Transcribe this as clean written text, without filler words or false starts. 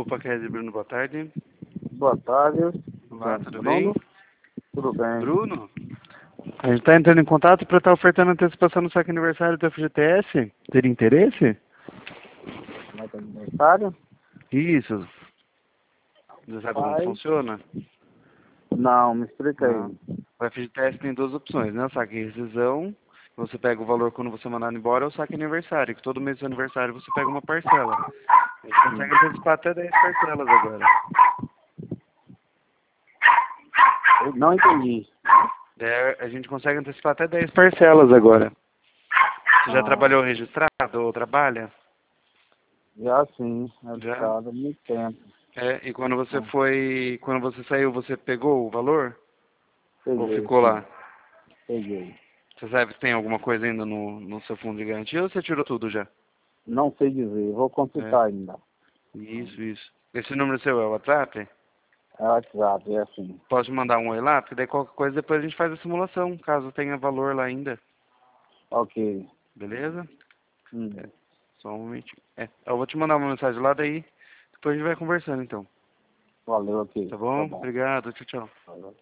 Opa, Ked, Bruno, boa tarde. Boa tarde. Olá, tudo Bruno? bem? Tudo bem. Bruno? A gente está entrando em contato para estar ofertando antecipação no saque aniversário do FGTS. Teria interesse? Mas é aniversário? Isso. Você sabe como Pai? funciona? Não, me explica Ah. aí. O FGTS tem duas opções, né? O saque e rescisão. Você pega o valor quando você mandar embora, ou o saque aniversário, que todo mês do aniversário você pega uma parcela. A gente consegue antecipar até 10 parcelas agora. Eu não entendi. A gente consegue antecipar até 10 parcelas agora. Você já Ah, trabalhou registrado ou trabalha? já sim, Já? há muito tempo. É, e quando você Ah, quando você saiu, você pegou o valor? Ou peguei, ficou sim, lá? peguei. Você sabe se tem alguma coisa ainda no seu fundo de garantia ou você tirou tudo já? Não sei dizer, vou É, consultar ainda. isso. Esse número seu é o WhatsApp? É WhatsApp, é assim. Posso mandar um oi lá? Porque daí qualquer coisa depois a gente faz a simulação, caso tenha valor lá ainda. Ok. Beleza? Hum. É, só um momentinho. Eu vou te mandar uma mensagem lá, daí depois a gente vai conversando então. Valeu, ok. Tá Tá bom? bom. Obrigado, tchau, tchau. Valeu.